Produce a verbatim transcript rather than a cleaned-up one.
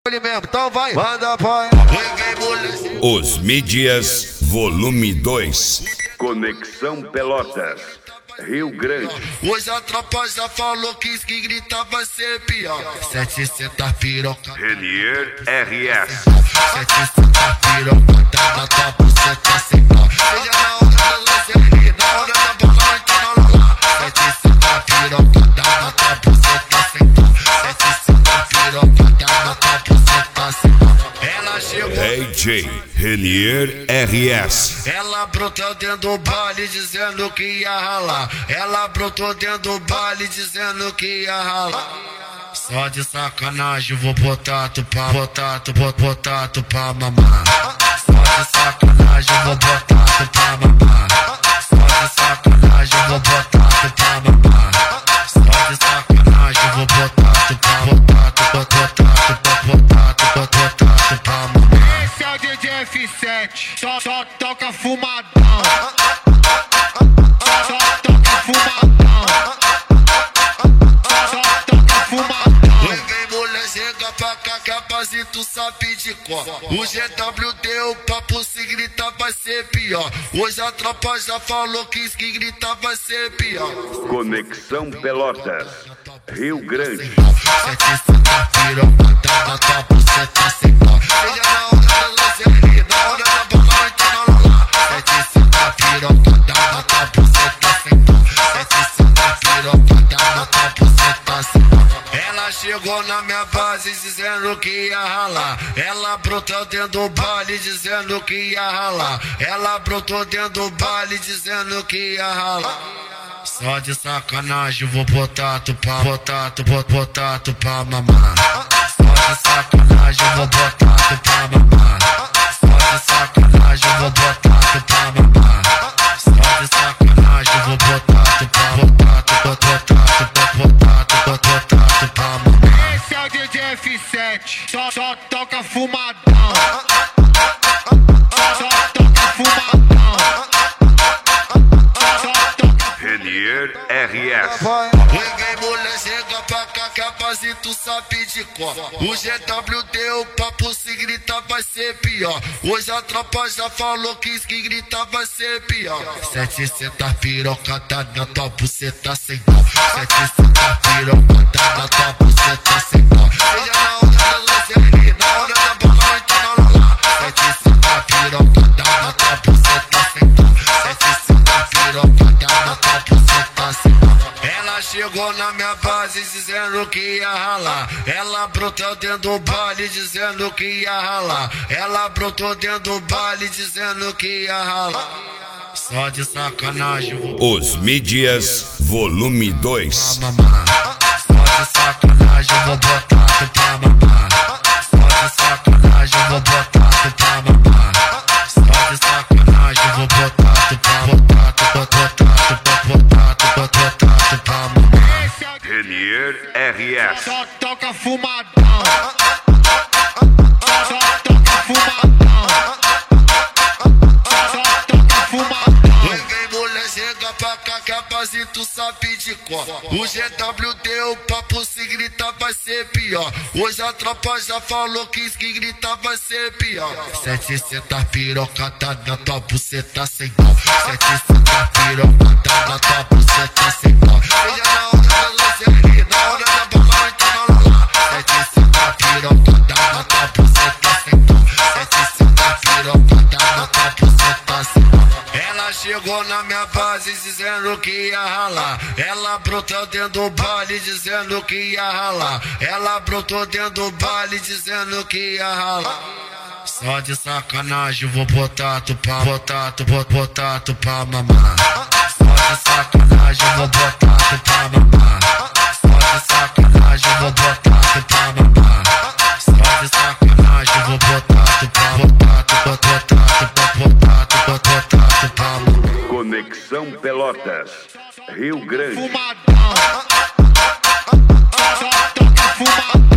ele mesmo, então vai, manda pai. Os Mídias, volume dois. Conexão Pelotas, Rio Grande. Hoje a tropa já falou que isso que grita vai ser pior. setecentos piroca. Renier R S. setecentos piroca, tá na tua buceta sem pó. Seja na hora da lanceria, na hora da bola, então não lá. setecentos piroca, tá na tua buceta sem pó. setecentos piroca, tá na tua buceta sem pó. Ela chegou. D J Renier R S. Ela brotou dentro do baile dizendo que ia ralar. Ela brotou dentro do baile dizendo que ia ralar. Só de sacanagem vou botar tu pra botar tu, botar tu pra mamar. Só de sacanagem vou botar tu pra mamar. Só de sacanagem vou botar tu pra mamar. Só de sacanagem vou botar tu pra botar tu, botar tu, botar tu, botar tu pra mamar. Esse é o D J F sete, só, só toca fumadão. Só, só toca fumadão. Só, só toca fumadão. Vem, vem mulher, chega pra cá, capaz e tu sabe de cor. O G W deu papo, se gritar vai ser pior. Hoje a tropa já falou que isso que gritar vai ser pior. Conexão Pelotas, Rio Grande. setecentos piroca, tá na tua buceta sem pó. Seja na hora da lanceria, na hora da bola, então não lá. setecentos piroca, tá na tua buceta sem pó. setecentos piroca, tá na tua buceta sem pó. Ela chegou na minha base dizendo que ia ralar. Ela brotou dentro do baile dizendo que ia ralar. Ela brotou dentro do baile dizendo que ia ralar. Só de sacanagem vou botar tu pra botar tu, botar tu pra mamar. Só de sacanagem vou botar tu pra mamar. Só de sacanagem vou botar tu pra mamar. Só de sacanagem vou botar tu pra botar tu, botar tu, botar tu, botar tu pra mamar. Esse é o D J F sete, só, só toca fumadão. Só, só toca fumadão. Renier R S. Vem, vem mulher, chega pra cá, capaz e tu sabe de cor. O G W deu papo, se gritar vai ser pior. Hoje a tropa já falou que isso que gritar vai ser pior. setecentos piroca, tá na tua buceta sem pó. setecentos piroca, tá na tua buceta sem pó. Seja na hora da lanceria, na hora da bola, então não lá. setecentos piroca, tá na tua buceta sem pó. setecentos piroca, tá na tua buceta sem pó. Ela chegou na minha base dizendo que ia ralar. Ela brotou dentro do baile dizendo que ia ralar. Ela brotou dentro do baile dizendo que ia ralar. Só de sacanagem vou Os Mídias, volume dois. mamar. Só de sacanagem vou botar tu pra mamar. Só de sacanagem vou botar tu pra mamar. Só de sacanagem vou botar tu pra botar tu, botar tu, botar tu, botar tu pra mamar. Renier R S. Só toca fumadão. Só, só toca fumadão. Só, só toca fumadão. Vem, vem mulher, chega pra cá, capaz e tu sabe de cor. O G W deu papo, se gritar vai ser pior. Hoje a tropa já falou que isso que gritar vai ser pior. setecentos piroca, tá na tua buceta sem pó. setecentos piroca, tá na tua buceta sem pó. Seja na hora da lanceria, na hora da bola, então não lá. setecentos piroca, tá na tua buceta sem pó. setecentos piroca, tá na tua buceta sem pó. Ela chegou na minha base dizendo que ia ralar. Ela brotou dentro do baile dizendo que ia ralar. Ela brotou dentro do baile dizendo que ia ralar. Só de sacanagem vou botar tu pra botar tu, botar tu pra mamar. Só de sacanagem vou botar tu pra mamar. Só de sacanagem vou botar tu pra mamar. Só de sacanagem vou botar tu pra botar tu, botar tu, botar tu, botar tu pra mamar. Conexão Pelotas, Rio Grande. Fumadão. Só, só toca fumadão.